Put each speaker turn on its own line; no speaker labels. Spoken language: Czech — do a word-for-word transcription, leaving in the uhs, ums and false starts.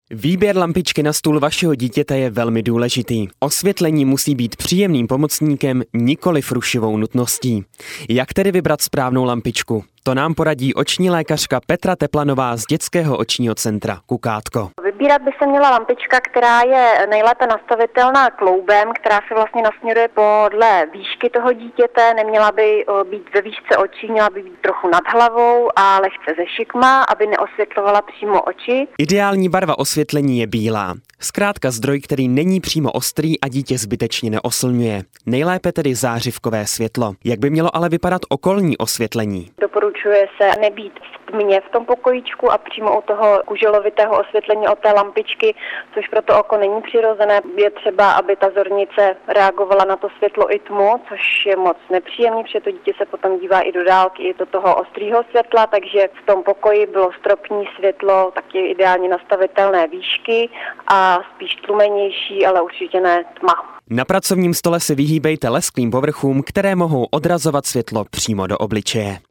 Výběr lampičky na stůl vašeho dítěte je velmi důležitý. Osvětlení musí být příjemným pomocníkem, nikoliv rušivou nutností. Jak tedy vybrat správnou lampičku? To nám poradí oční lékařka Petra Teplanová z Dětského očního centra Kukátko.
Vybírat by se měla lampička, která je nejlépe nastavitelná kloubem, která se vlastně nasměruje podle výšky toho dítěte. Neměla by být ve výšce očí, měla by být trochu nad hlavou a lehce ze šikma, aby neosvětlovala přímo oči.
Ideální barva osvětlení je bílá. Zkrátka zdroj, který není přímo ostrý a dítě zbytečně neoslňuje. Nejlépe tedy zářivkové světlo. Jak by mělo ale vypadat okolní osvětlení?
Doporučuje se nebýt v tmě v tom pokojíčku a přímo u toho kuželovitého osvětlení od té lampičky, což pro to oko není přirozené. Je třeba, aby ta zornice reagovala na to světlo i tmu, což je moc nepříjemný, protože to dítě se potom dívá i do dálky, i do toho ostrého světla, takže v tom pokoji bylo stropní světlo, taky ideálně nastavitelné výšky a spíš tlumenější, ale určitě ne tma.
Na pracovním stole se vyhýbejte lesklým povrchům, které mohou odrazovat světlo přímo do obličeje.